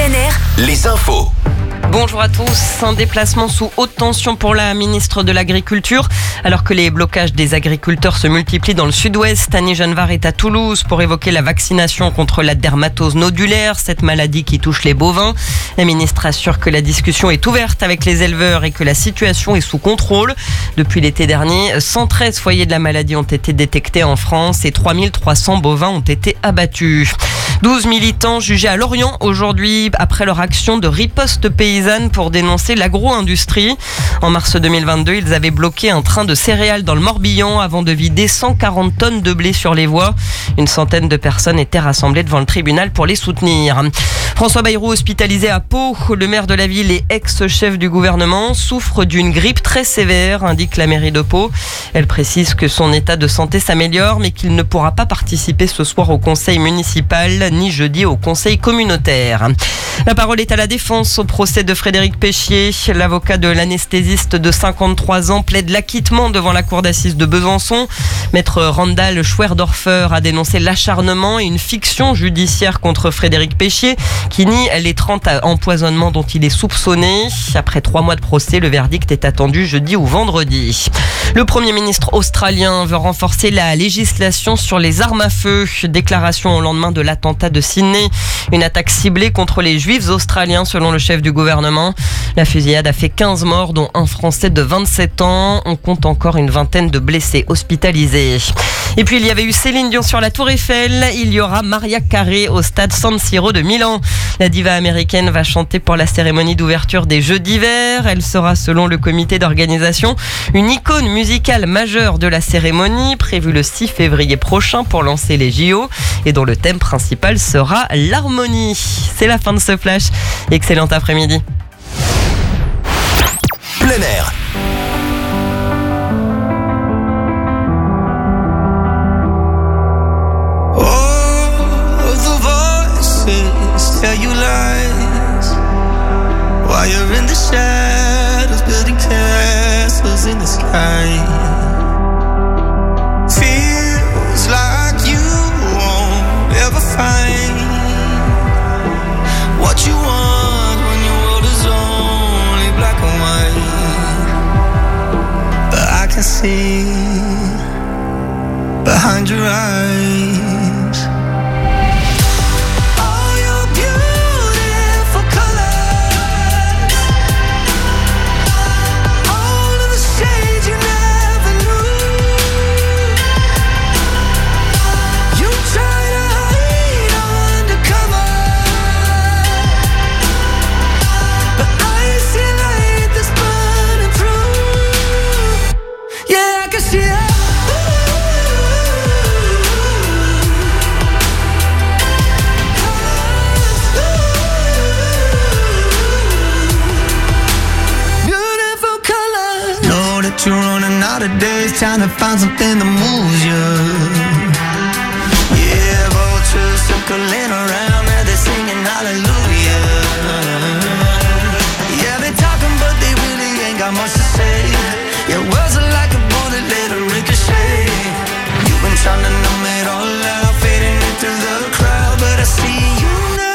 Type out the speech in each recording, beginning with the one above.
Plein air, les infos. Bonjour à tous. Un déplacement sous haute tension pour la ministre de l'Agriculture. Alors que les blocages des agriculteurs se multiplient dans le sud-ouest, Annie Genevard est à Toulouse pour évoquer la vaccination contre la dermatose nodulaire, cette maladie qui touche les bovins. La ministre assure que la discussion est ouverte avec les éleveurs et que la situation est sous contrôle. Depuis l'été dernier, 113 foyers de la maladie ont été détectés en France et 3300 bovins ont été abattus. 12 militants jugés à Lorient aujourd'hui après leur action de riposte paysanne pour dénoncer l'agro-industrie. En mars 2022, ils avaient bloqué un train de céréales dans le Morbihan avant de vider 140 tonnes de blé sur les voies. Une centaine de personnes étaient rassemblées devant le tribunal pour les soutenir. François Bayrou hospitalisé à Pau. Le maire de la ville et ex-chef du gouvernement souffre d'une grippe très sévère, indique la mairie de Pau. Elle précise que son état de santé s'améliore mais qu'il ne pourra pas participer ce soir au conseil municipal ni jeudi au conseil communautaire. La parole est à la défense au procès de Frédéric Péchier. L'avocat de l'anesthésiste de 53 ans plaide l'acquittement devant la cour d'assises de Besançon. Maître Randall Schwerdorfer a dénoncé l'acharnement et une fiction judiciaire contre Frédéric Péchier qui nie les 30 empoisonnements dont il est soupçonné. Après 3 mois de procès, le verdict est attendu jeudi ou vendredi. Le Premier ministre australien veut renforcer la législation sur les armes à feu. Déclaration au lendemain de l'attentat de Sydney. Une attaque ciblée contre les juifs australiens selon le chef du gouvernement. La fusillade a fait 15 morts dont un Français de 27 ans. On compte encore une vingtaine de blessés hospitalisés. Et puis il y avait eu Céline Dion sur la Tour Eiffel. Il y aura Mariah Carey au stade San Siro de Milan. La diva américaine va chanter pour la cérémonie d'ouverture des Jeux d'hiver. Elle sera selon le comité d'organisation une icône musicale majeure de la cérémonie prévue le 6 février prochain pour lancer les JO et dont le thème principal sera l'harmonie. C'est la fin de ce flash. Excellent après-midi. Plein air. Tell you lies while you're in the shadows, building castles in the sky. Feels like you won't ever find what you want when your world is only black and white. But I can see behind your eyes. You're running out of days, trying to find something to move you. Yeah, vultures circling around, and they're singing hallelujah. Yeah, they're talking, but they really ain't got much to say. Your words are like a bullet, let it ricochet. You've been trying to numb it all out, fading into the crowd, but I see you now.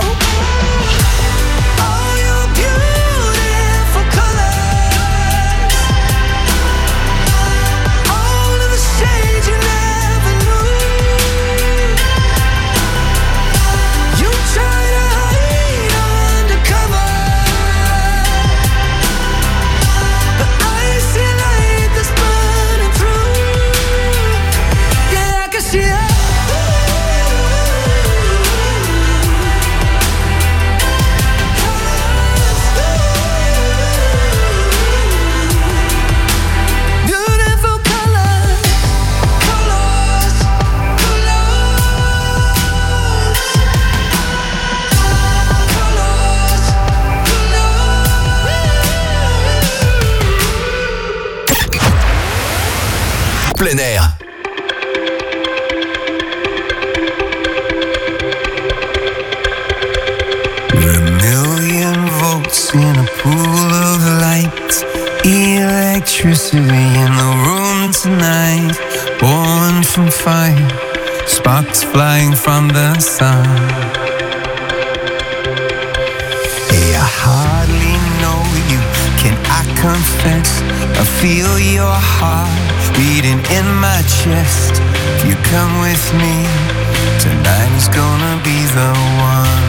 Plein air. We're a million volts in a pool of light, electricity in the room tonight, born from fire, sparks flying from the sun. fence. I feel your heart beating in my chest. If you come with me, tonight is gonna be the one.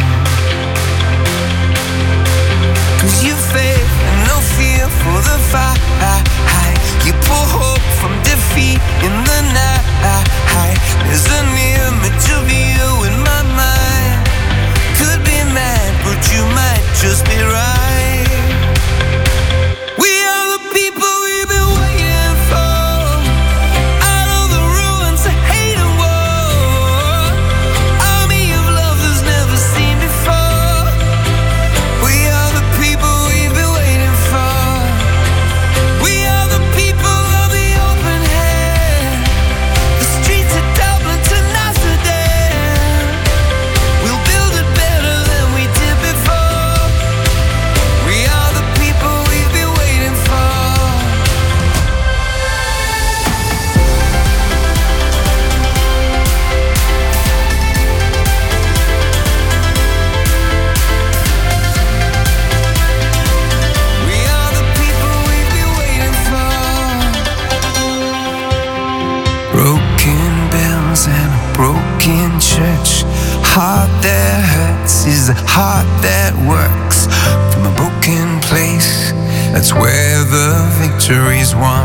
'Cause you faith and no fear for the fight. You pull hope from defeat in the night. There's an image of you in my mind. Could be mad, but you might just be right. We are the people we've been waiting for. Out of the ruins of hate and war. Army of love that's never seen before. We are the people we've been waiting for. We are the people of the open hand. The streets of Dublin to Amsterdam. We'll build it better than we did before. We are the people we've been waiting for. We are the people we've been waiting for. Broken bells and a broken church. Heart that hurts is a heart that works. From a broken place, that's where the victory's won.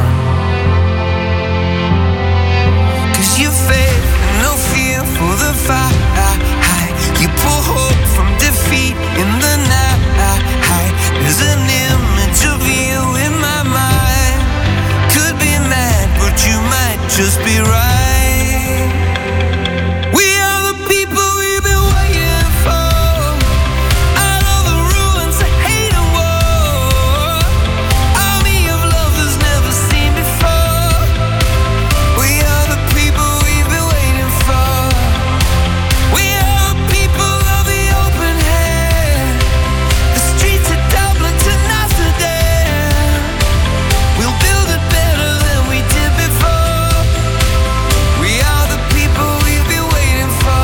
'Cause you faith and no fear for the fight. You pull hope from defeat in the night. There's an image of you in my mind. Could be mad, but you might just be right. We are the people we've been waiting for. Out of the ruins of hate and war. Army of love that's never seen before. We are the people we've been waiting for. We are the people of the open hand. The streets of Dublin to Amsterdam. We'll build it better than we did before. We are the people we've been waiting for.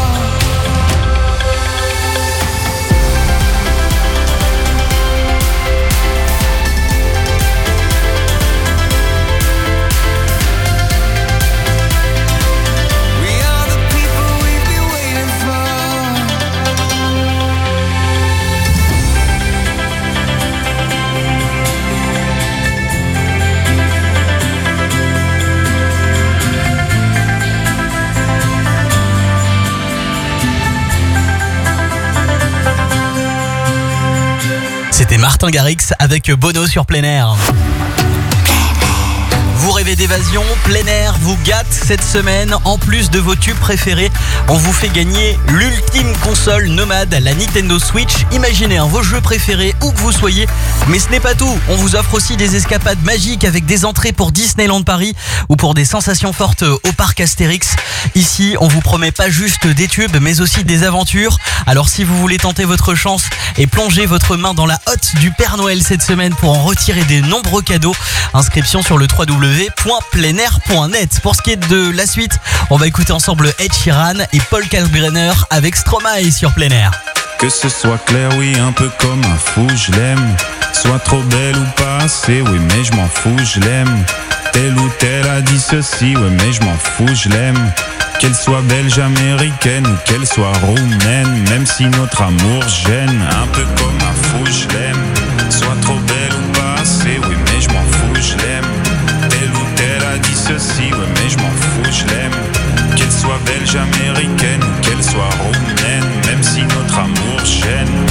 We are the people we've been waiting for. C'était Martin Garrix avec Bono sur Plein Air. Vous rêvez d'évasion, Plein Air vous gâte cette semaine. En plus de vos tubes préférés, on vous fait gagner l'ultime console nomade, la Nintendo Switch. Imaginez vos jeux préférés où que vous soyez. Mais ce n'est pas tout, on vous offre aussi des escapades magiques avec des entrées pour Disneyland Paris ou pour des sensations fortes au parc Astérix. Ici, on vous promet pas juste des tubes, mais aussi des aventures. Alors si vous voulez tenter votre chance et plonger votre main dans la hotte du Père Noël cette semaine pour en retirer des nombreux cadeaux, inscription sur le www.pleinair.net. Pour ce qui est de la suite, on va écouter ensemble Ed Sheeran et Paul Kalkbrenner avec Stromae sur Plein Air. Que ce soit clair, oui, un peu comme un fou, je l'aime. Soit trop belle ou pas assez, oui, mais je m'en fous, je l'aime. Telle ou telle a dit ceci, oui, mais je m'en fous, je l'aime. Qu'elle soit belge, américaine ou qu'elle soit roumaine, même si notre amour gêne. Un peu comme un fou, je l'aime. Soit trop belle ou pas assez, oui, mais je m'en fous, je l'aime. Telle ou telle a dit ceci, oui, mais je m'en fous, je l'aime. Qu'elle soit belge, américaine ou qu'elle soit roumaine, même si notre amour gêne.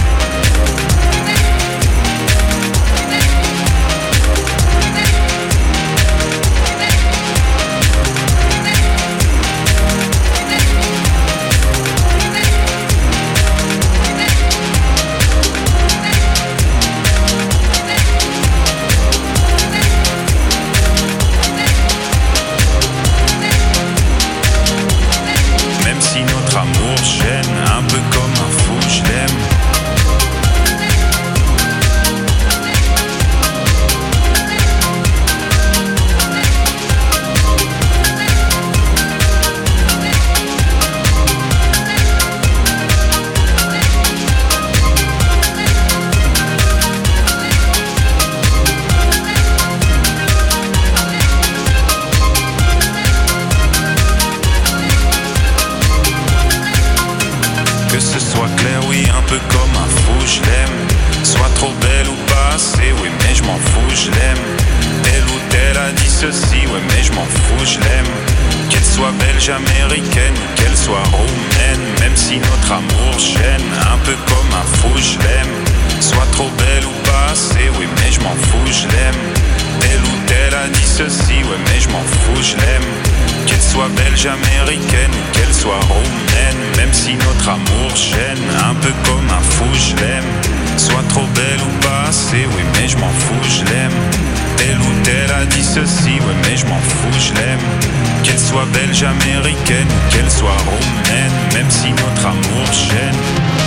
peu comme un fou, je l'aime. Soit trop belle ou pas assez, oui mais je m'en fous, je l'aime. Telle ou telle a dit ceci, ouais mais je m'en fous, je l'aime. Qu'elle soit belge, américaine ou qu'elle soit roumaine, même si notre amour gêne, un peu comme un fou, je l'aime. Soit trop belle ou pas assez, oui mais je m'en fous, je l'aime. Telle ou telle a dit ceci, ouais mais je m'en fous, je l'aime. Qu'elle soit belge, américaine ou qu'elle soit roumaine, même si notre amour gêne, un peu comme un fou, je l'aime. Soit trop belle ou pas assez, oui mais je m'en fous, je l'aime. Telle ou telle a dit ceci, ouais mais je m'en fous, je l'aime. Qu'elle soit belge, américaine ou qu'elle soit roumaine, même si notre amour gêne.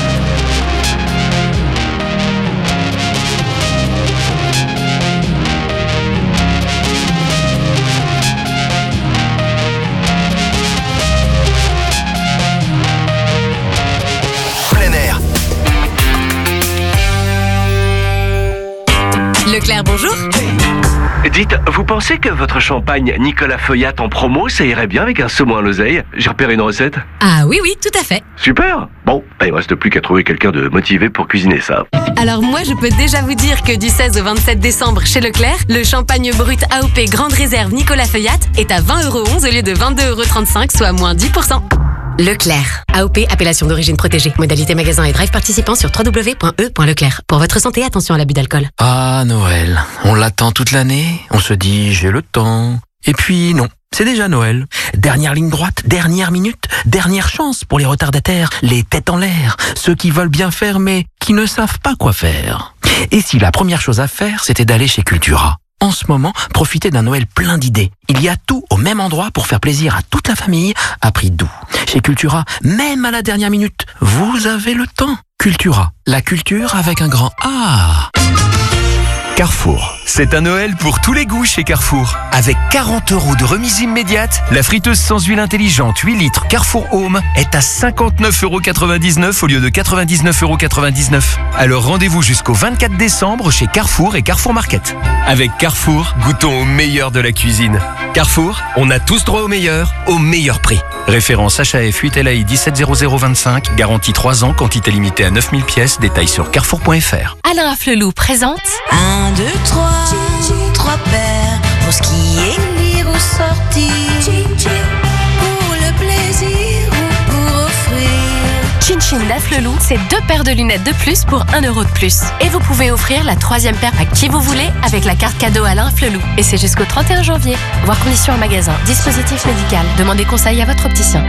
Leclerc, bonjour. Dites, vous pensez que votre champagne Nicolas Feuillat en promo, ça irait bien avec un saumon à l'oseille? J'ai repéré une recette. Ah oui, tout à fait. Super. Bon, il ne reste plus qu'à trouver quelqu'un de motivé pour cuisiner ça. Alors moi, je peux déjà vous dire que du 16 au 27 décembre chez Leclerc, le champagne brut AOP Grande Réserve Nicolas Feuillat est à 20,11 € au lieu de 22,35 €, soit moins 10%. Leclerc. AOP, appellation d'origine protégée. Modalité magasin et drive participant sur www.e.leclerc. Pour votre santé, attention à l'abus d'alcool. Ah, Noël. On l'attend toute l'année. On se dit, j'ai le temps. Et puis, non. C'est déjà Noël. Dernière ligne droite, dernière minute, dernière chance pour les retardataires, les têtes en l'air, ceux qui veulent bien faire mais qui ne savent pas quoi faire. Et si la première chose à faire, c'était d'aller chez Cultura? En ce moment, profitez d'un Noël plein d'idées. Il y a tout au même endroit pour faire plaisir à toute la famille à prix doux. Chez Cultura, même à la dernière minute, vous avez le temps. Cultura, la culture avec un grand A. Carrefour. C'est un Noël pour tous les goûts chez Carrefour. Avec 40 € de remise immédiate, la friteuse sans huile intelligente 8 litres Carrefour Home est à 59,99 € au lieu de 99,99 €. Alors rendez-vous jusqu'au 24 décembre chez Carrefour et Carrefour Market. Avec Carrefour, goûtons au meilleur de la cuisine. Carrefour, on a tous droit au meilleur prix. Référence HAF 8 LAI 170025, garantie 3 ans, quantité limitée à 9000 pièces, détails sur carrefour.fr. Alain Afflelou présente 1, 2, 3, 3 paires pour skier, lire ou sortir, pour le plaisir ou pour offrir. Chin Chin d'Afflelou, c'est 2 paires de lunettes de plus pour 1 € de plus. Et vous pouvez offrir la 3e paire à qui vous voulez avec la carte cadeau Alain Afflelou. Et c'est jusqu'au 31 janvier. Voir conditions en magasin. Dispositif médical. Demandez conseil à votre opticien.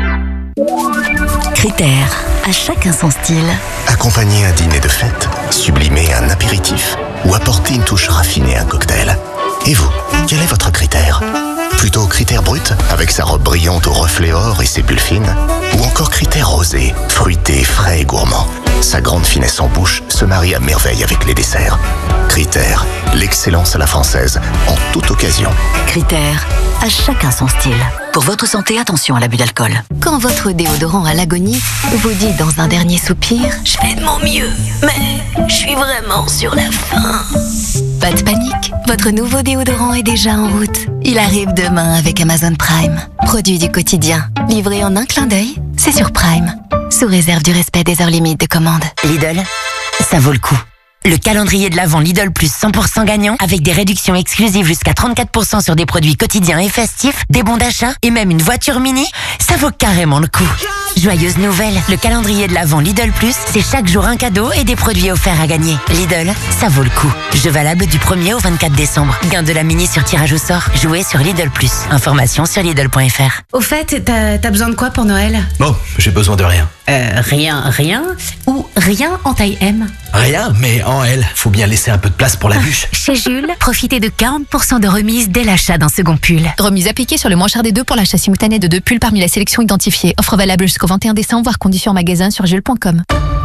Critères, à chacun son style. Accompagner un dîner de fête, sublimer un apéritif ou apporter une touche raffinée à un cocktail. Et vous, quel est votre critère? Plutôt critère brut, avec sa robe brillante au reflet or et ses bulles fines? Ou encore critère rosé, fruité, frais et gourmand? Sa grande finesse en bouche se marie à merveille avec les desserts. Critère, l'excellence à la française, en toute occasion. Critères, à chacun son style. Pour votre santé, attention à l'abus d'alcool. Quand votre déodorant à l'agonie vous dit dans un dernier soupir « Je fais de mon mieux, mais je suis vraiment sur la fin ». Pas de panique, votre nouveau déodorant est déjà en route. Il arrive demain avec Amazon Prime. Produit du quotidien, livré en un clin d'œil, c'est sur Prime. Sous réserve du respect des heures limites de commande. Lidl, ça vaut le coup. Le calendrier de l'Avent Lidl plus 100% gagnant avec des réductions exclusives jusqu'à 34% sur des produits quotidiens et festifs, des bons d'achat et même une voiture mini, ça vaut carrément le coup. Joyeuse nouvelle, le calendrier de l'Avent Lidl plus, c'est chaque jour un cadeau et des produits offerts à gagner. Lidl, ça vaut le coup. Jeu valable du 1er au 24 décembre. Gain de la mini sur tirage au sort. Jouez sur Lidl plus. Information sur Lidl.fr. Au fait, t'as besoin de quoi pour Noël? Bon, j'ai besoin de rien. Rien ou rien en taille M? Rien, mais en L. Faut bien laisser un peu de place pour la bûche. Chez Jules, profitez de 40% de remise dès l'achat d'un second pull. Remise appliquée sur le moins cher des 2 pour l'achat simultané de 2 pulls parmi la sélection identifiée. Offre valable jusqu'au 21 décembre, voire conditions en magasin sur jules.com.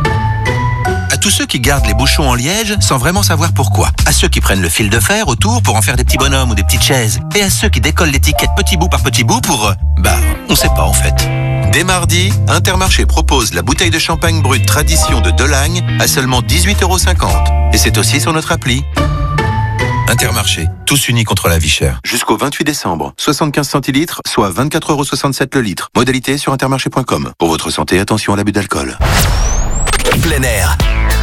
À tous ceux qui gardent les bouchons en liège sans vraiment savoir pourquoi. À ceux qui prennent le fil de fer autour pour en faire des petits bonhommes ou des petites chaises. Et à ceux qui décollent l'étiquette petit bout par petit bout pour... on sait pas en fait. Dès mardi, Intermarché propose la bouteille de champagne brut Tradition de Delagne à seulement 18,50 €. Et c'est aussi sur notre appli. Intermarché, tous unis contre la vie chère. Jusqu'au 28 décembre, 75 centilitres, soit 24,67 € le litre. Modalité sur intermarché.com. Pour votre santé, attention à l'abus d'alcool. Plein air.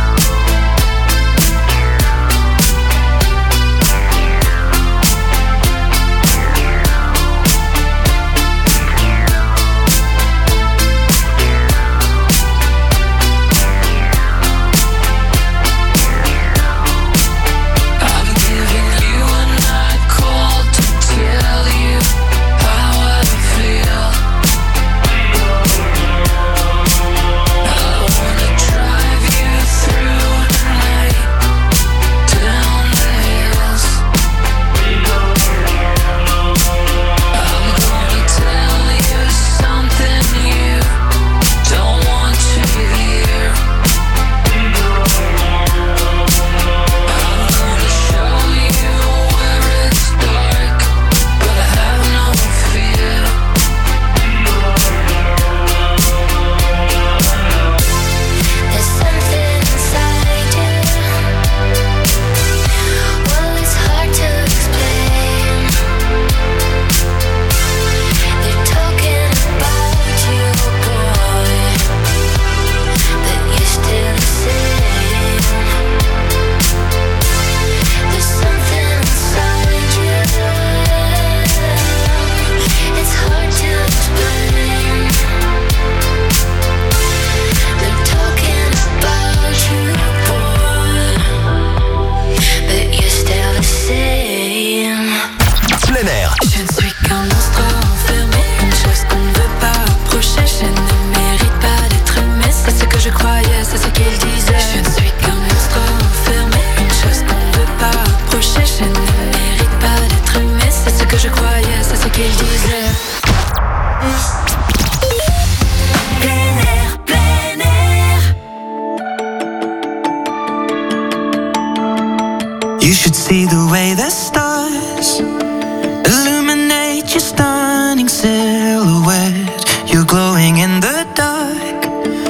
You should see the way the stars illuminate your stunning silhouette. You're glowing in the dark.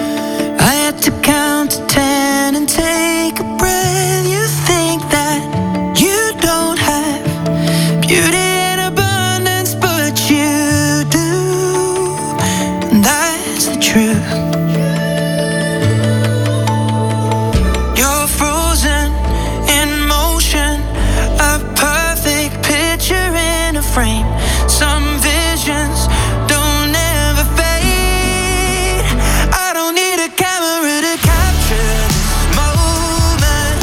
I had to count to 10 and take a breath. You think that you don't have beauty in abundance, but you do. And that's the truth. You're frozen in motion, a perfect picture in a frame. Some visions don't ever fade. I don't need a camera to capture this moment.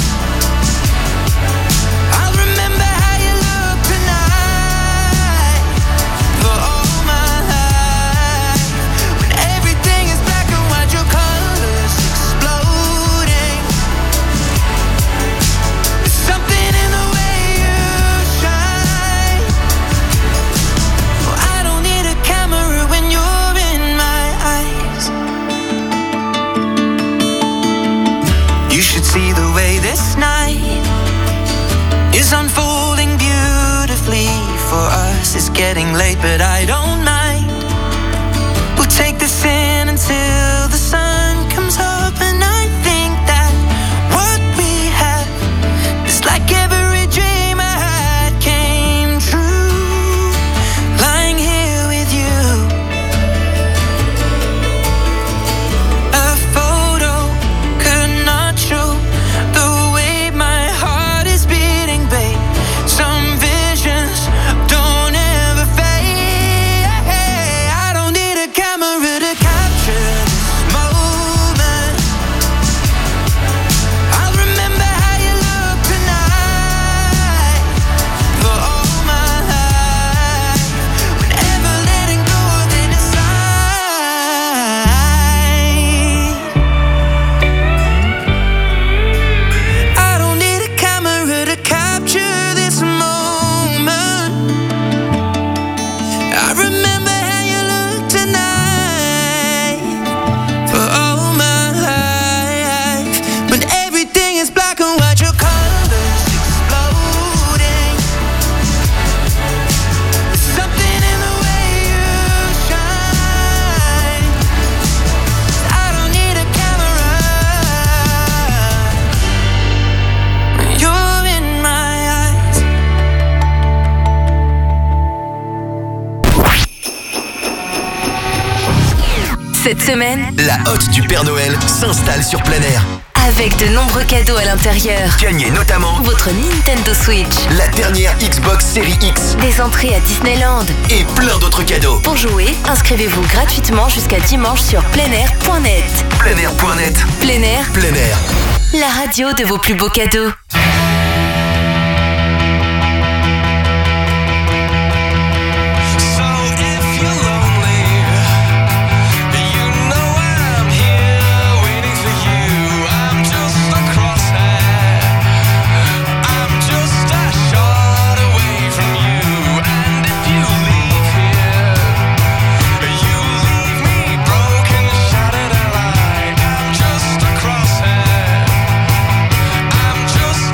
I'll remember how you look tonight for all my life. When everything is black and white, your colors exploding. There's something in the way you shine. Oh, I don't need a camera when you're in my eyes. You should see the way this night is unfolding beautifully for us. It's getting late, but I don't mind. We'll take this in until the sun comes up, and I think that what we have is like every dream I had came true. Lying here with you, a photo could not show the way my heart is beating, babe. Some visions don't ever fade. I don't need a camera to capture this moment. Cette semaine, La hotte du Père Noël s'installe sur plein air. avec de nombreux cadeaux à l'intérieur. Gagnez notamment Votre Nintendo Switch, la dernière Xbox Series X des entrées à Disneyland. et plein d'autres cadeaux. Pour jouer, inscrivez-vous gratuitement jusqu'à dimanche sur pleinair.net. Pleinair.net. Plein Air, Plein air. la radio de vos plus beaux cadeaux. Just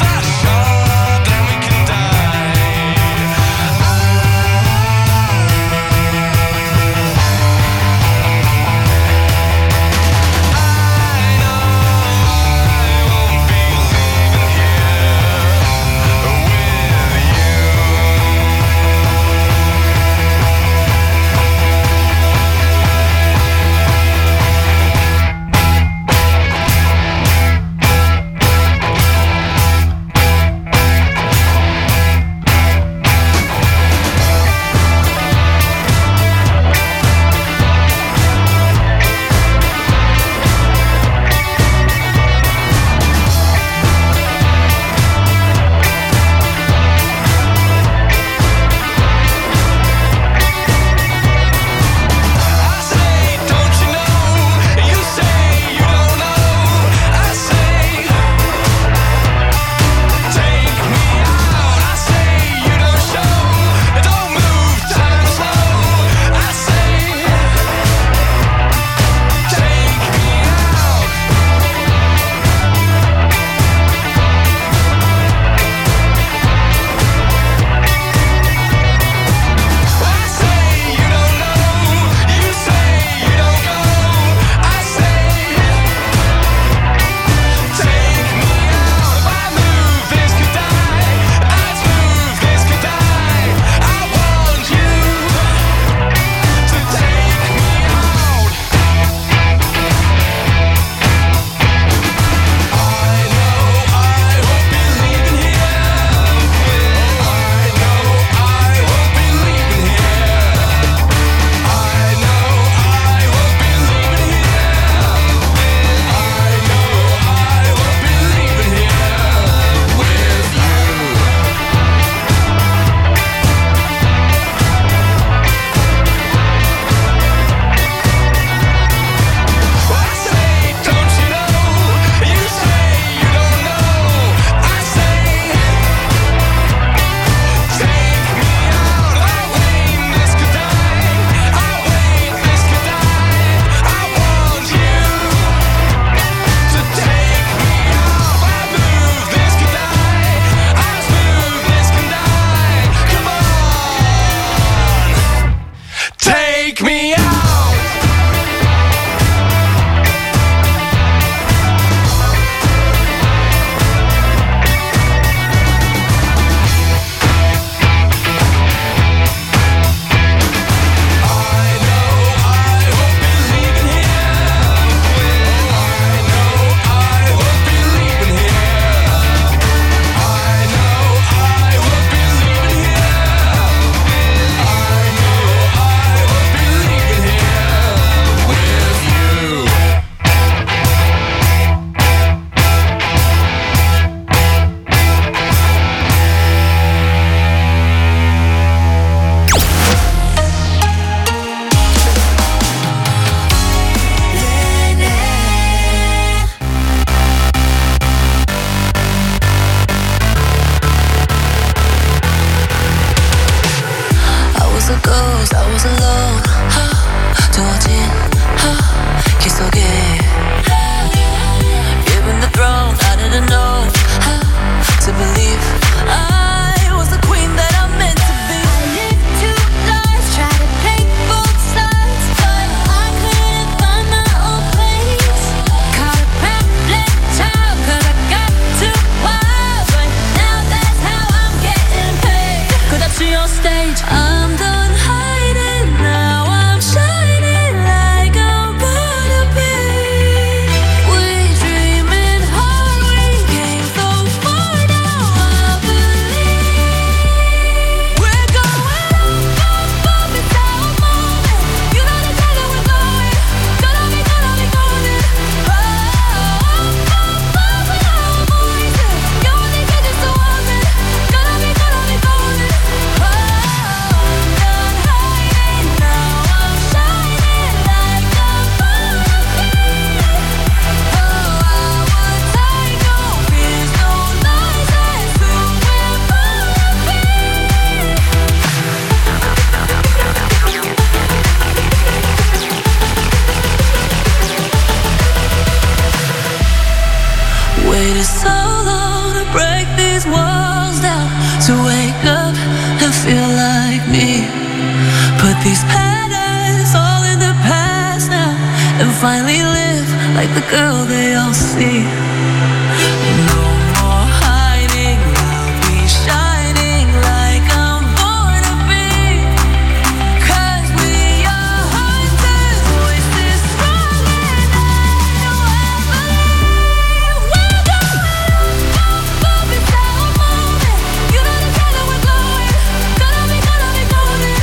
finally live like the girl they all see. No more hiding, I'll be shining like I'm born to be. 'Cause we are hunters, voices stronger than you ever believe. We're going up inside a moment. You know the kind that we're going. Gonna be golden.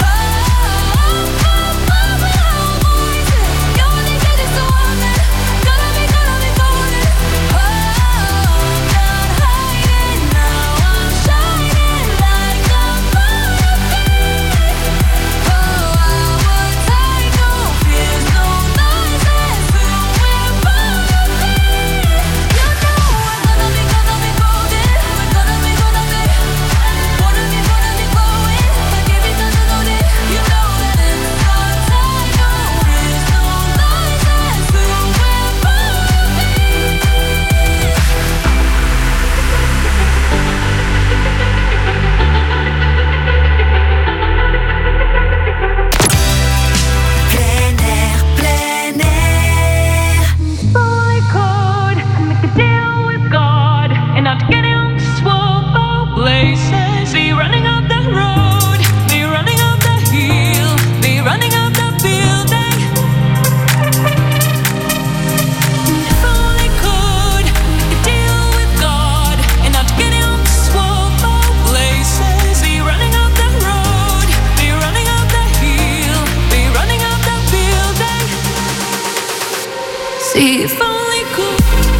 If only could.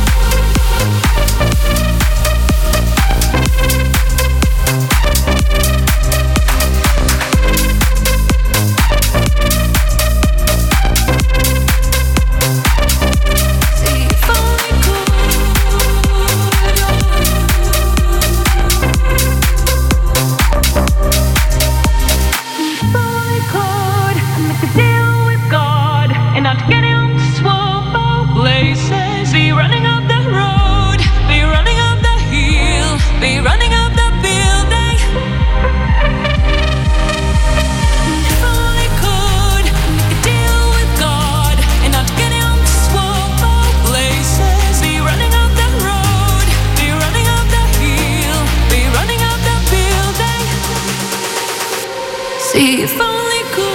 If only could.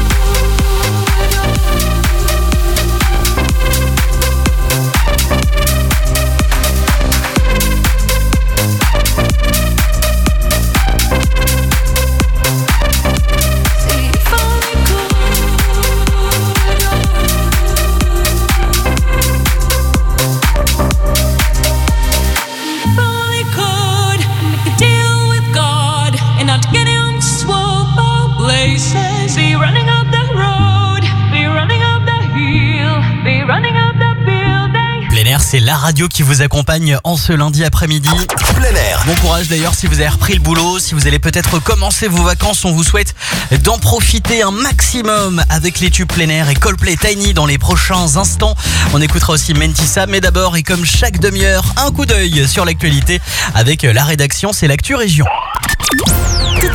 C'est la radio qui vous accompagne en ce lundi après-midi. Plein air. Bon courage d'ailleurs si vous avez repris le boulot, si vous allez peut-être commencer vos vacances, on vous souhaite d'en profiter un maximum avec les tubes plein air et Coldplay Tiny dans les prochains instants. On écoutera aussi Mentissa, mais d'abord et comme chaque demi-heure, un coup d'œil sur l'actualité avec la rédaction, c'est l'actu région. Tout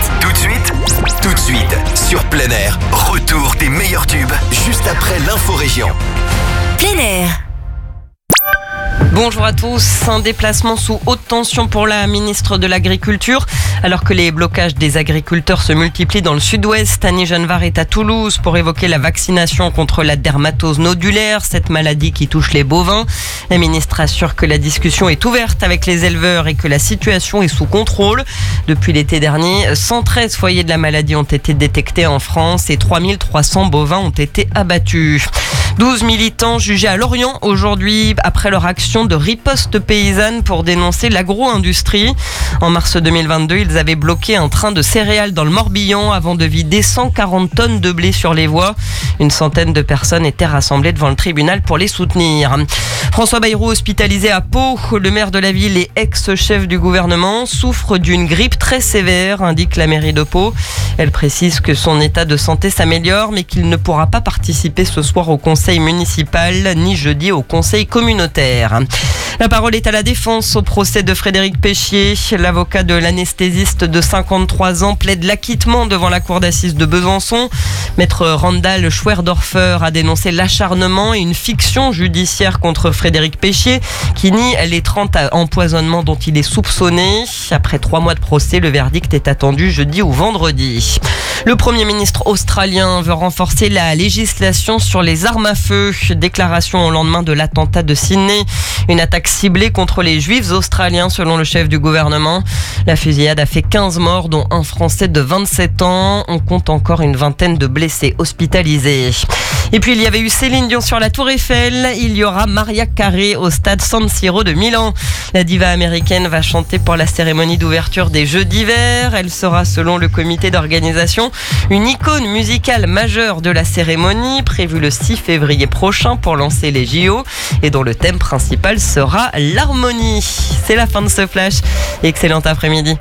de suite, sur plein air, retour des meilleurs tubes, juste après l'info région. Plein air. Bonjour à tous. Un déplacement sous haute tension pour la ministre de l'Agriculture. Alors que les blocages des agriculteurs se multiplient dans le sud-ouest, Annie Genevard est à Toulouse pour évoquer la vaccination contre la dermatose nodulaire, cette maladie qui touche les bovins. La ministre assure que la discussion est ouverte avec les éleveurs et que la situation est sous contrôle. Depuis l'été dernier, 113 foyers de la maladie ont été détectés en France et 3300 bovins ont été abattus. 12 militants jugés à Lorient aujourd'hui après leur action de riposte paysanne pour dénoncer l'agro-industrie. En mars 2022, ils avaient bloqué un train de céréales dans le Morbihan avant de vider 140 tonnes de blé sur les voies. Une centaine de personnes étaient rassemblées devant le tribunal pour les soutenir. François Bayrou hospitalisé à Pau. Le maire de la ville et ex-chef du gouvernement souffre d'une grippe très sévère, indique la mairie de Pau. Elle précise que son état de santé s'améliore mais qu'il ne pourra pas participer ce soir au conseil municipal ni jeudi au conseil communautaire. hier. La parole est à la défense au procès de Frédéric Péchier. L'avocat de l'anesthésiste de 53 ans plaide l'acquittement devant la cour d'assises de Besançon. Maître Randall Schwerdorfer a dénoncé l'acharnement et une fiction judiciaire contre Frédéric Péchier qui nie les 30 empoisonnements dont il est soupçonné. Après 3 mois de procès, le verdict est attendu jeudi ou vendredi. Le Premier ministre australien veut renforcer la législation sur les armes à feu. Déclaration au lendemain de l'attentat de Sydney. Une attaque ciblée contre les juifs australiens selon le chef du gouvernement. La fusillade a fait 15 morts dont un Français de 27 ans. On compte encore une vingtaine de blessés hospitalisés. Et puis il y avait eu Céline Dion sur la Tour Eiffel. Il y aura Mariah Carey au stade San Siro de Milan. La diva américaine va chanter pour la cérémonie d'ouverture des Jeux d'hiver. Elle sera selon le comité d'organisation une icône musicale majeure de la cérémonie prévue le 6 février prochain pour lancer les JO et dont le thème principal sera l'harmonie. C'est la fin de ce flash. Excellent après-midi.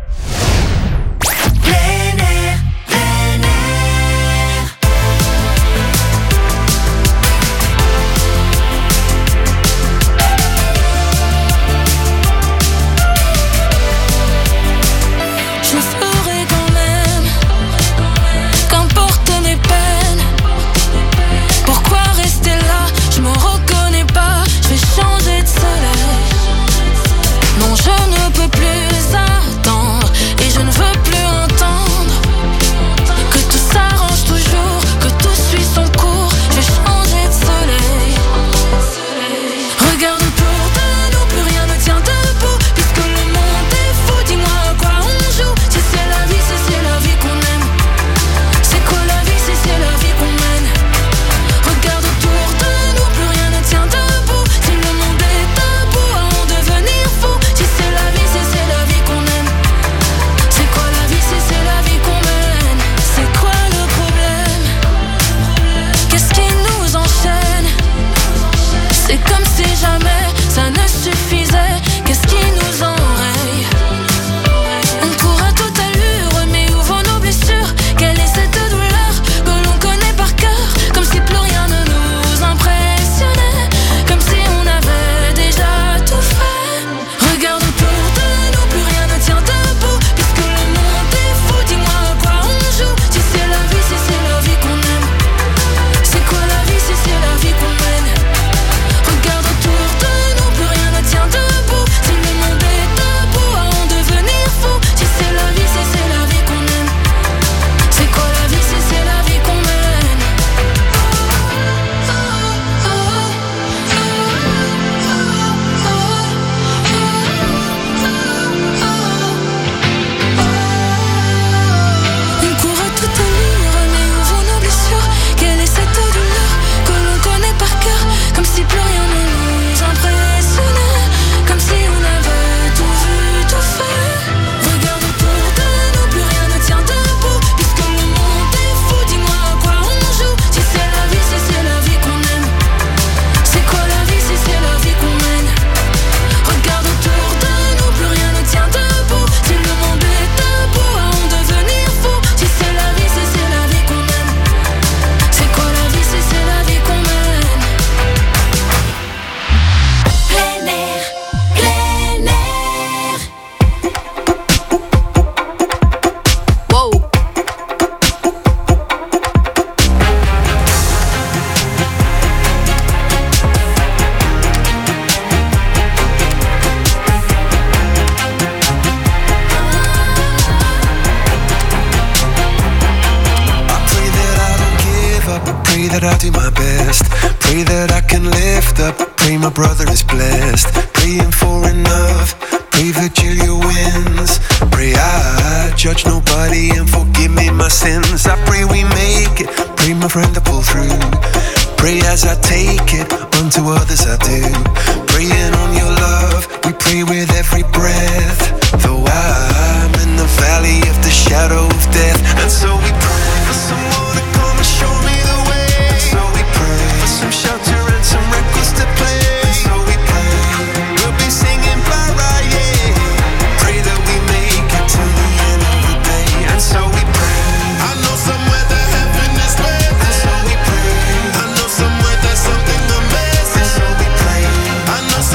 that I do my best. Pray that I can lift up. Pray my brother is blessed. Praying for enough. Pray Virgilia wins. Pray I judge nobody and forgive me my sins. I pray we make it. Pray my friend to pull through. Pray as I take it, unto others I do. Praying on your love, we pray with every breath. Though I'm in the valley of the shadow of death, and so we pray for someone to come and show me the way. And so we pray for some shelter and some records to play. And so we pray we'll be singing Mariah. Pray that we make it to the end of the day. And so we pray. I know somewhere that heaven is waiting. And so we pray. I know somewhere there's something amazing. And so we pray. I know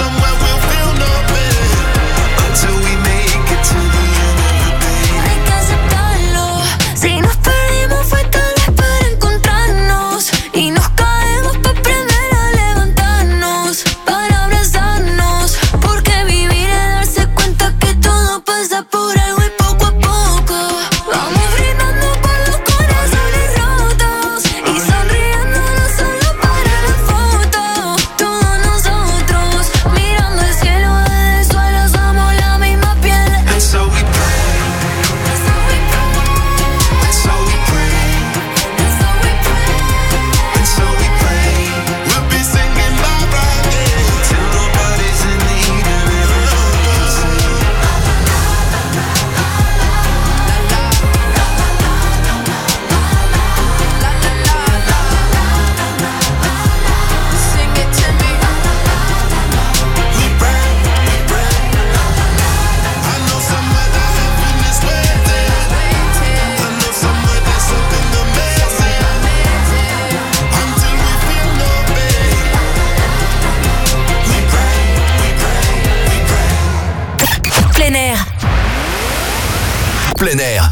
plein air.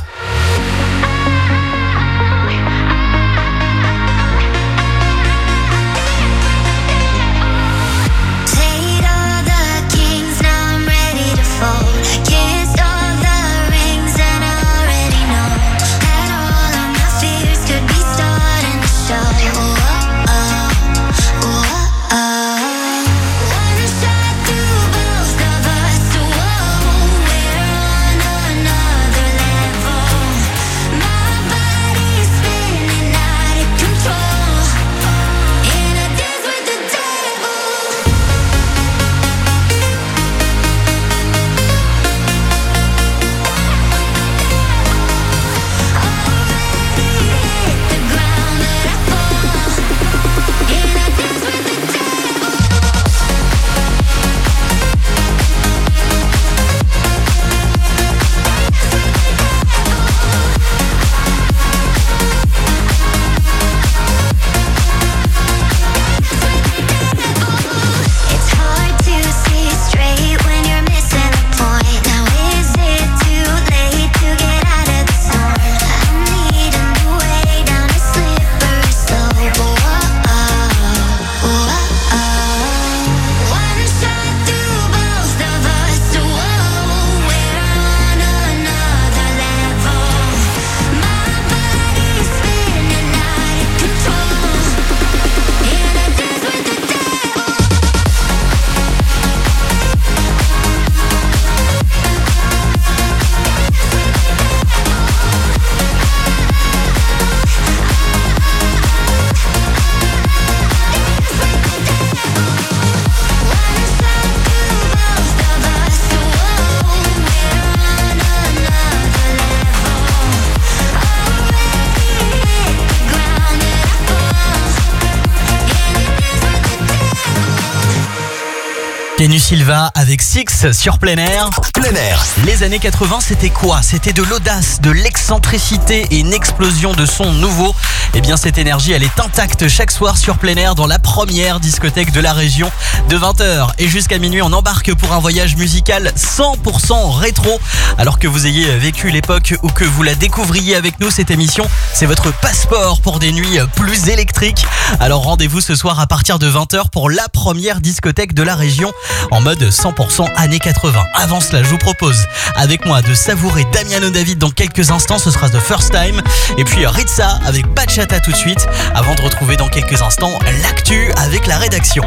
Kenny Silva avec Six sur plein air. Plein air. Les années 80, c'était quoi? C'était de l'audace, de l'excentricité et une explosion de sons nouveaux. Eh bien, cette énergie, elle est intacte chaque soir sur plein air dans la première discothèque de la région de 20h. Et jusqu'à minuit, on embarque pour un voyage musical 100% rétro. Alors que vous ayez vécu l'époque ou que vous la découvriez avec nous, cette émission, c'est votre passeport pour des nuits plus électriques. Alors rendez-vous ce soir à partir de 20h pour la première discothèque de la région en mode 100% années 80. Avant cela, je vous propose avec moi de savourer Damiano David dans quelques instants, ce sera The First Time. Et puis Ritza avec Bachata tout de suite, avant de retrouver dans quelques instants l'actu avec la rédaction.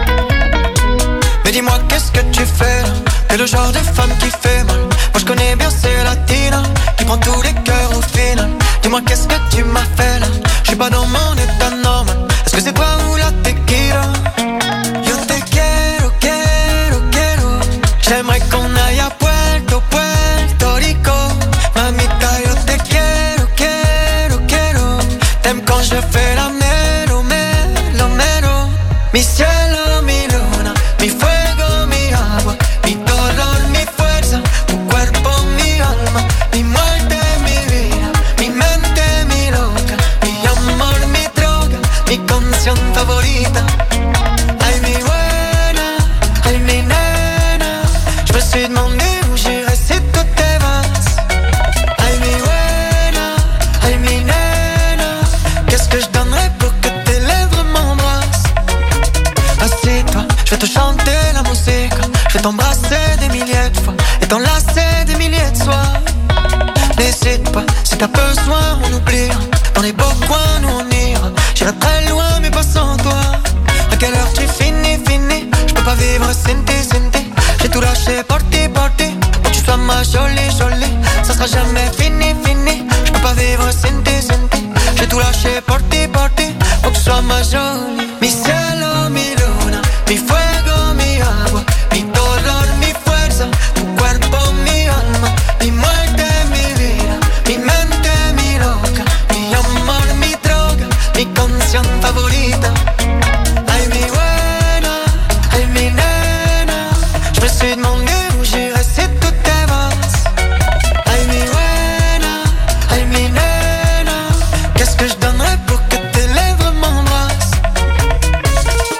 Mais dis-moi qu'est-ce que tu fais là? T'es le genre de femme qui fait mal. Moi je connais bien ces latinas qui prend tous les cœurs au final. Dis-moi qu'est-ce que tu m'as fait là? Je suis pas dans mon état normal. Est-ce que c'est toi ou la tequila? Yo te quiero, quiero, quiero. J'aimerais qu'on aille à Puerto, Puerto Rico. Mamita, yo te quiero, quiero, quiero. T'aimes quand je fais la melo, melo, melo. Mi cielo, mi luna, mi fuego, mi agua, mi dolor, mi fuerza, tu cuerpo, mi alma, mi muerte, mi vida, mi mente, mi loca, mi amor, mi droga, mi canción favorita. Ay, mi buena, ay, mi nena, je me suis demandé où j'irais si tout tes vases. Ay, mi buena, ay, mi nena, qu'est-ce que je donnerais pour que tes lèvres m'embrassent. Assieds-toi, je vais te chanter la musique. Je vais t'embrasser des milliers de fois et t'enlacer des milliers de soirs. N'hésite pas, si t'as besoin on oubliera. Dans les beaux coins nous on ira. J'irai très loin mais pas sans toi. À quelle heure tu finis, finis? Je peux pas vivre Cinti, Cinti. J'ai tout lâché pour ti, pour que tu sois ma jolie, jolie. Ça sera jamais fini, fini. Je peux pas vivre Cinti, Cinti. J'ai tout lâché pour ti, pour que tu sois ma jolie. Mi cielo, mi luna, mi fuego, mi agua, mi dolor, mi fuerza, tu cuerpo, mi alma, mi muerte, mi vida, mi mente, mi loca, mi amor, mi droga, mi canción favorita. Ay, mi buena, ay, mi nena, je me suis demandé où j'irais si tout tes vases. Ay, mi buena, ay, mi nena, qu'est-ce que je donnerais pour que tes lèvres m'embrassent.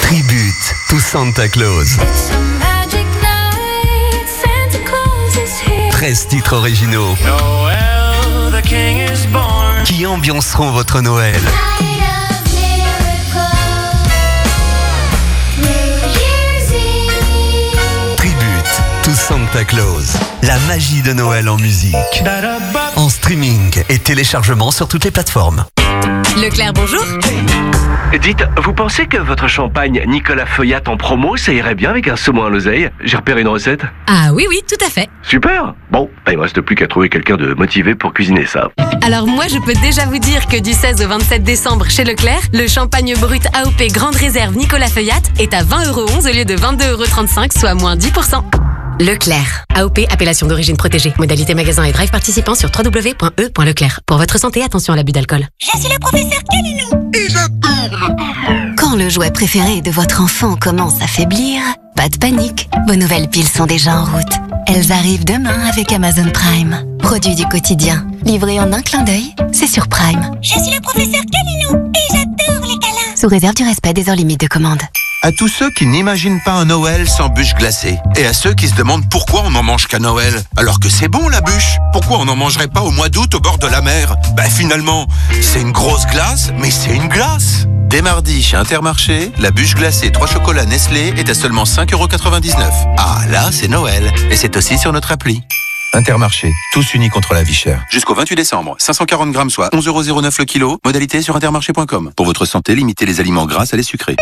Tribute to Santa Claus. 13 titres originaux qui ambianceront votre Noël. Tribute to Santa Claus. La magie de Noël en musique. En streaming et téléchargement sur toutes les plateformes. Leclerc, bonjour. Dites, vous pensez que votre champagne Nicolas Feuillat en promo, ça irait bien avec un saumon à l'oseille? J'ai repéré une recette. Ah oui, tout à fait. Super. Bon, il me reste plus qu'à trouver quelqu'un de motivé pour cuisiner ça. Alors moi, je peux déjà vous dire que du 16 au 27 décembre chez Leclerc, le champagne brut AOP Grande Réserve Nicolas Feuillat est à 20,11 € au lieu de 22,35 €, soit moins 10%. Leclerc. AOP, appellation d'origine protégée. Modalité magasin et drive participant sur www.e.leclerc. Pour votre santé, attention à l'abus d'alcool. Je suis le professeur Calilou et j'adore. Quand le jouet préféré de votre enfant commence à faiblir, pas de panique. Vos nouvelles piles sont déjà en route. Elles arrivent demain avec Amazon Prime. Produit du quotidien. Livré en un clin d'œil, c'est sur Prime. Je suis le professeur Calilou et j'adore les câlins. Sous réserve du respect des heures limites de commande. À tous ceux qui n'imaginent pas un Noël sans bûche glacée. Et à ceux qui se demandent pourquoi on n'en mange qu'à Noël. Alors que c'est bon la bûche. Pourquoi on n'en mangerait pas au mois d'août au bord de la mer? Finalement, c'est une grosse glace, mais c'est une glace. Dès mardi, chez Intermarché, la bûche glacée 3 chocolats Nestlé est à seulement 5,99 €. Ah là, c'est Noël. Et c'est aussi sur notre appli. Intermarché, tous unis contre la vie chère. Jusqu'au 28 décembre, 540 grammes, soit 11,09 € le kilo. Modalité sur intermarché.com. Pour votre santé, limitez les aliments gras à les sucrés.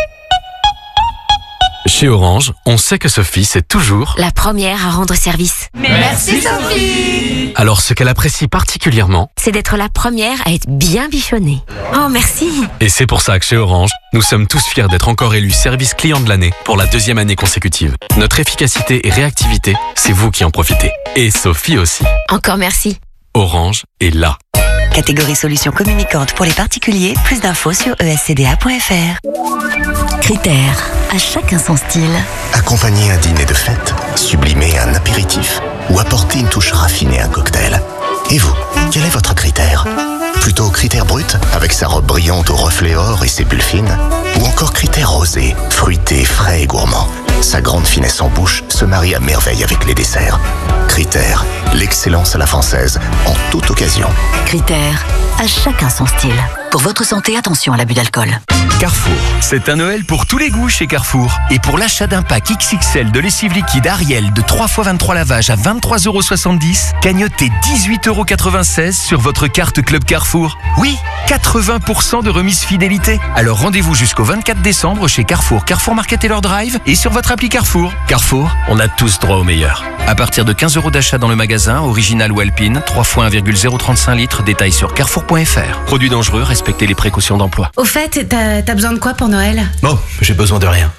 Chez Orange, on sait que Sophie, c'est toujours la première à rendre service. Merci Sophie. Alors ce qu'elle apprécie particulièrement, c'est d'être la première à être bien bichonnée. Oh merci. Et c'est pour ça que chez Orange, nous sommes tous fiers d'être encore élus service client de l'année pour la 2e année consécutive. Notre efficacité et réactivité, c'est vous qui en profitez. Et Sophie aussi. Encore merci. Orange est là. Catégorie solutions communicantes pour les particuliers. Plus d'infos sur escda.fr. Critères. À chacun son style. Accompagner un dîner de fête, sublimer un apéritif ou apporter une touche raffinée à un cocktail. Et vous, quel est votre critère? Plutôt critère brut, avec sa robe brillante au reflet or et ses bulles fines? Ou encore critère rosé, fruité, frais et gourmand? Sa grande finesse en bouche se marie à merveille avec les desserts. Critère, l'excellence à la française, en toute occasion. Critères. À chacun son style. Pour votre santé, attention à l'abus d'alcool. Carrefour, c'est un Noël pour tous les goûts chez Carrefour. Et pour l'achat d'un pack XXL de lessive liquide Ariel de 3x23 lavages à 23,70 €, cagnotez 18,96 € sur votre carte Club Carrefour. Oui, 80% de remise fidélité. Alors rendez-vous jusqu'au 24 décembre chez Carrefour, Carrefour Market et leur Drive et sur votre appli Carrefour. Carrefour, on a tous droit au meilleur. À partir de 15 € d'achat dans le magasin, original ou alpine, 3 fois 1,035 litres, détail sur carrefour.fr. Produits dangereux, respectez les précautions d'emploi. Au fait, t'as besoin de quoi pour Noël? Bon, j'ai besoin de rien.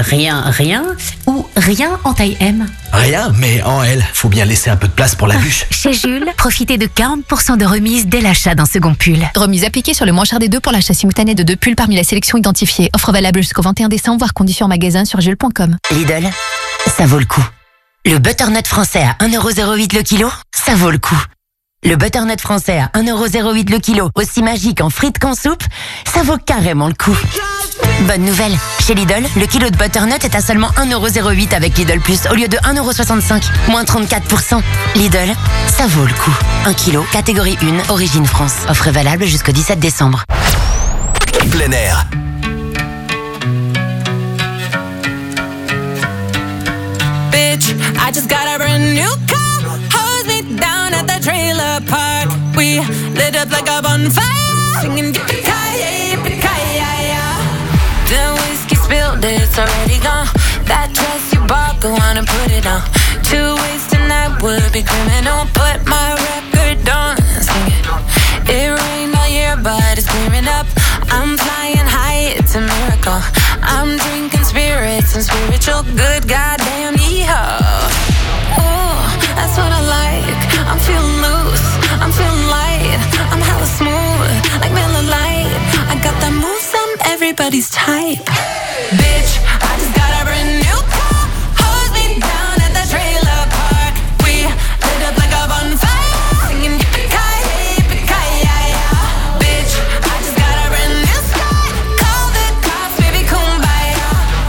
Rien ou rien en taille M? Rien, mais en L. Faut bien laisser un peu de place pour la bûche. Chez Jules, profitez de 40% de remise dès l'achat d'un second pull. Remise appliquée sur le moins cher des deux pour l'achat simultané de 2 pulls parmi la sélection identifiée. Offre valable jusqu'au 21 décembre, voire conditions en magasin sur jules.com. Lidl, ça vaut le coup. Le butternut français à 1,08 € le kilo, ça vaut le coup. Le butternut français à 1,08 € le kilo, aussi magique en frites qu'en soupe, ça vaut carrément le coup. Bonne nouvelle, chez Lidl, le kilo de butternut est à seulement 1,08 € avec Lidl Plus au lieu de 1,65 €, moins 34%. Lidl, ça vaut le coup. 1 kilo, catégorie 1, origine France. Offre valable jusqu'au 17 décembre. Plein air. Bitch, I just got a brand new car. Hose me down at the trailer park. We lit up like a bonfire, singing yippee-ki-yay. The whiskey spilled, it's already gone. That dress you bought, go on and put it on. 2 ways tonight would be criminal. Put my record on, sing it. It rained all year, but it's clearing up. I'm flying high, it's a miracle. I'm drinking spirits and spiritual good goddamn yeehaw. Ooh, that's what I like. I'm feeling loose, I'm feeling light. I'm hella smooth, like Miller Lite. I got the moves, I'm everybody's type. Bitch, I just got a brand new car. Hose me down at the trailer park. We lit up like a bonfire, singing yippee-ki-yay, yippee-ki-yay. Bitch, I just got a brand new sky. Call the cops, baby, kumbaya.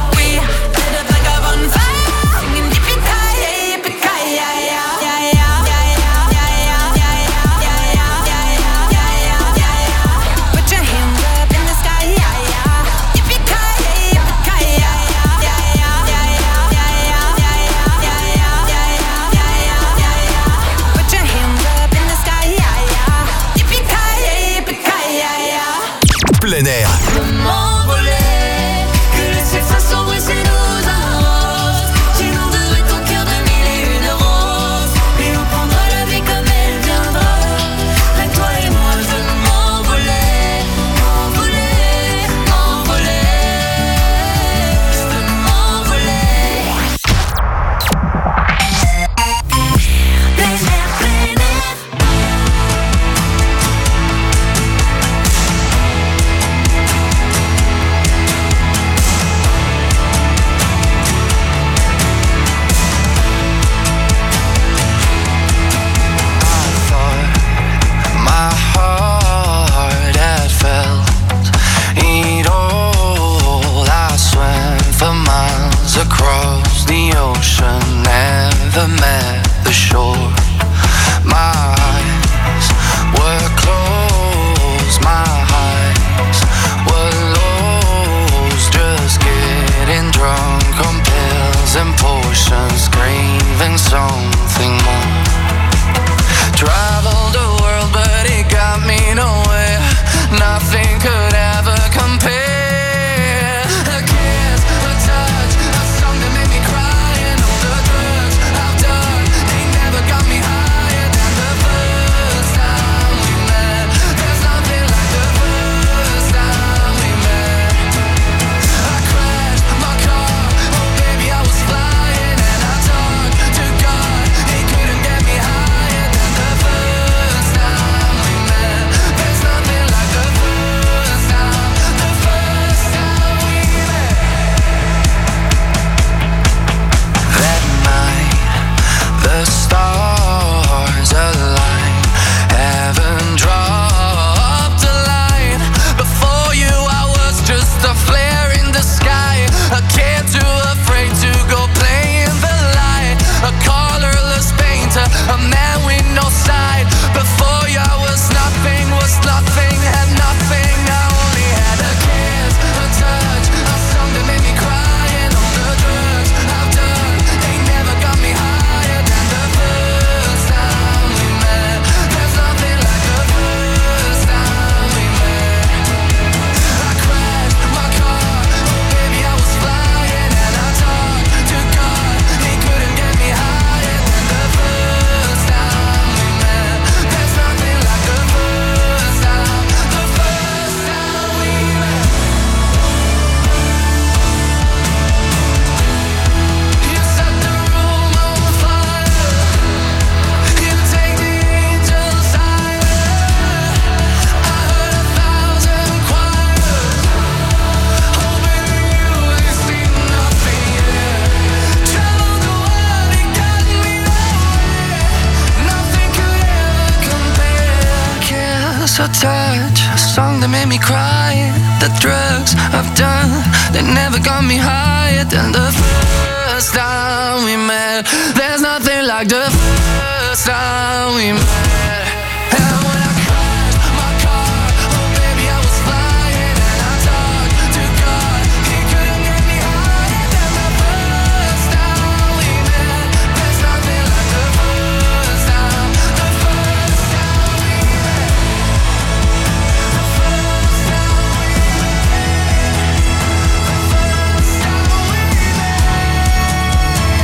made me cry. The drugs I've done, they never got me higher than the first time we met. There's nothing like the first time we met. And when I crashed my car, oh baby I was flying, and I talked to God, he couldn't get me higher than the first time we met. There's nothing like the first time, the first time we met. The first time we met. The first time we met.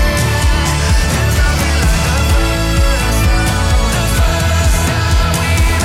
There's nothing like the first time, the first time we met.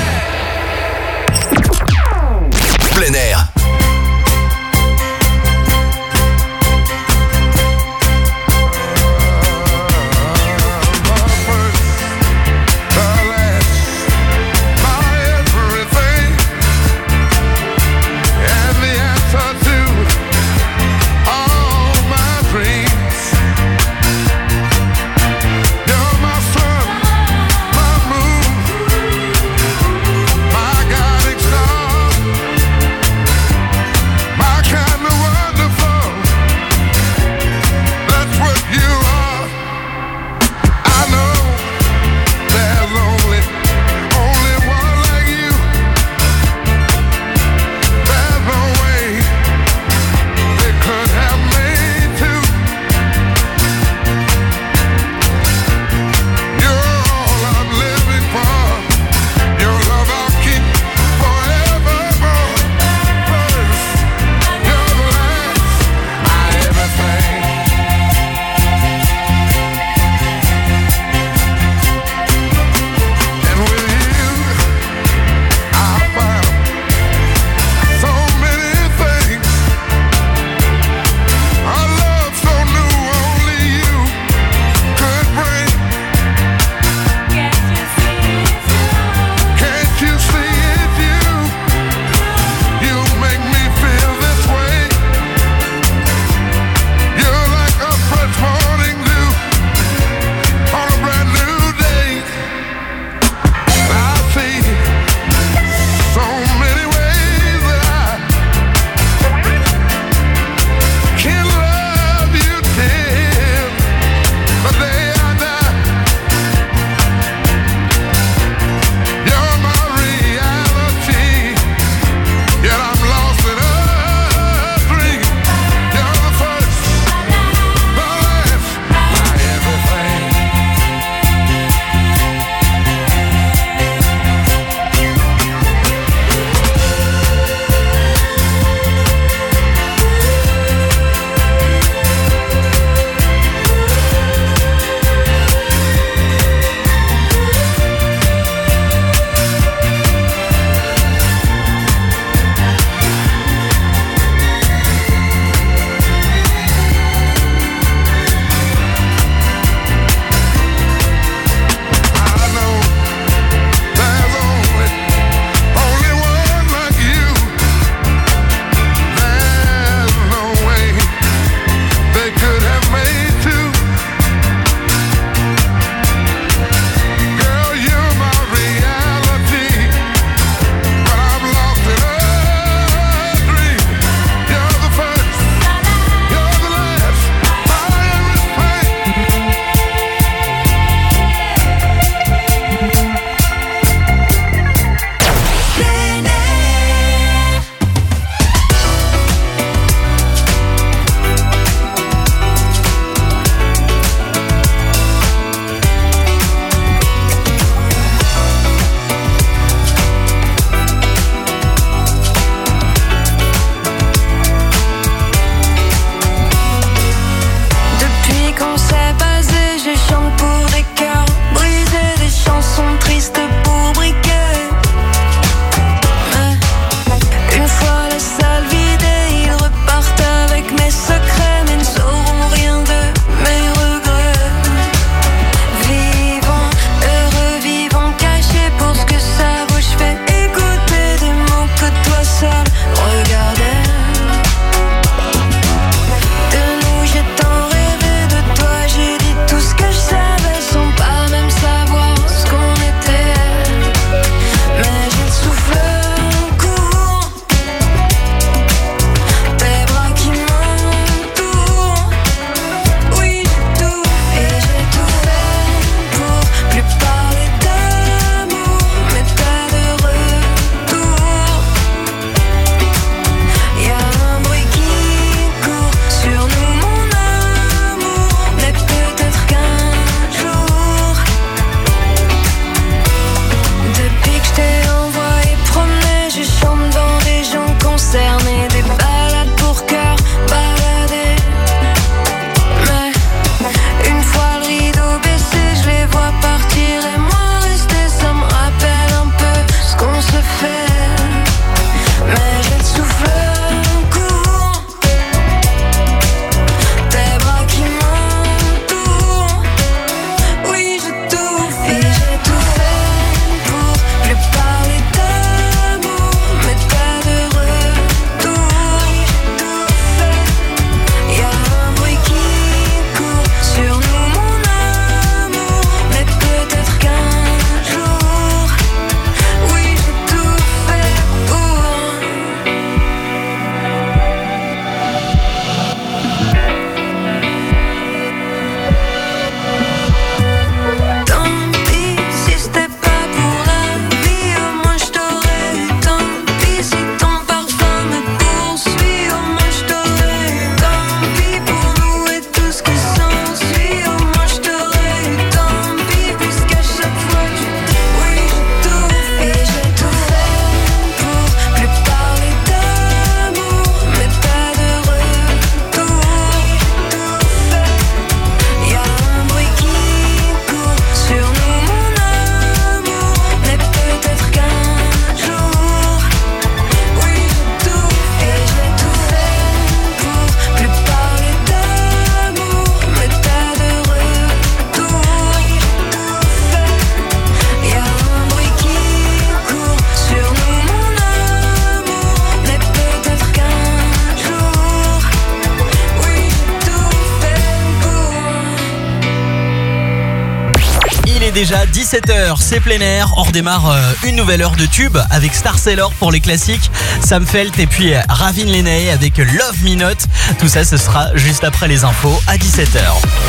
déjà 17h, c'est plein air. On redémarre une nouvelle heure de tube avec Star Sailor pour les classiques, Sam Felt et puis Ravin Lenay avec Love Me Not. Tout ça, ce sera juste après les infos à 17h.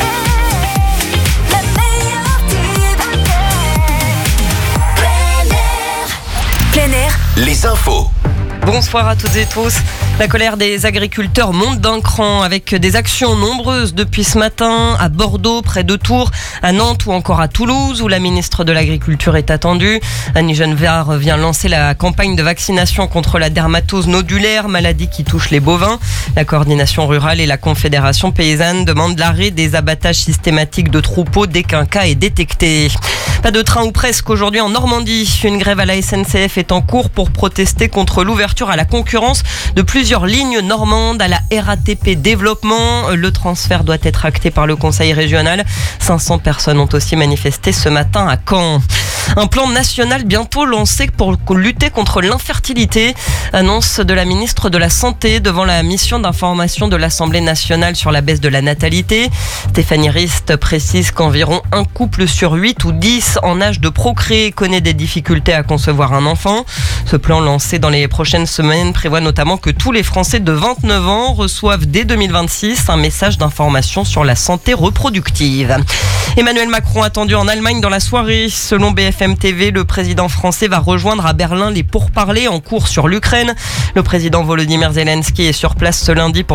Plein air, les infos. Bonsoir à toutes et tous. La colère des agriculteurs monte d'un cran avec des actions nombreuses depuis ce matin à Bordeaux, près de Tours, à Nantes ou encore à Toulouse où la ministre de l'Agriculture est attendue. Annie Genevard vient lancer la campagne de vaccination contre la dermatose nodulaire, maladie qui touche les bovins. La coordination rurale et la confédération paysanne demandent l'arrêt des abattages systématiques de troupeaux dès qu'un cas est détecté. Pas de train ou presque aujourd'hui en Normandie. Une grève à la SNCF est en cours pour protester contre l'ouverture à la concurrence de plusieurs lignes normandes à la RATP Développement. Le transfert doit être acté par le conseil régional. 500 personnes ont aussi manifesté ce matin à Caen. Un plan national bientôt lancé pour lutter contre l'infertilité. Annonce de la ministre de la Santé devant la mission d'information de l'Assemblée nationale sur la baisse de la natalité. Stéphanie Rist précise qu'environ un couple sur 8 ou 10 en âge de procréer connaît des difficultés à concevoir un enfant. Ce plan lancé dans les prochaines semaines prévoit notamment que tous les Français de 29 ans reçoivent dès 2026 un message d'information sur la santé reproductive. Emmanuel Macron attendu en Allemagne dans la soirée. Selon BFM TV, le président français va rejoindre à Berlin les pourparlers en cours sur l'Ukraine. Le président Volodymyr Zelensky est sur place ce lundi pour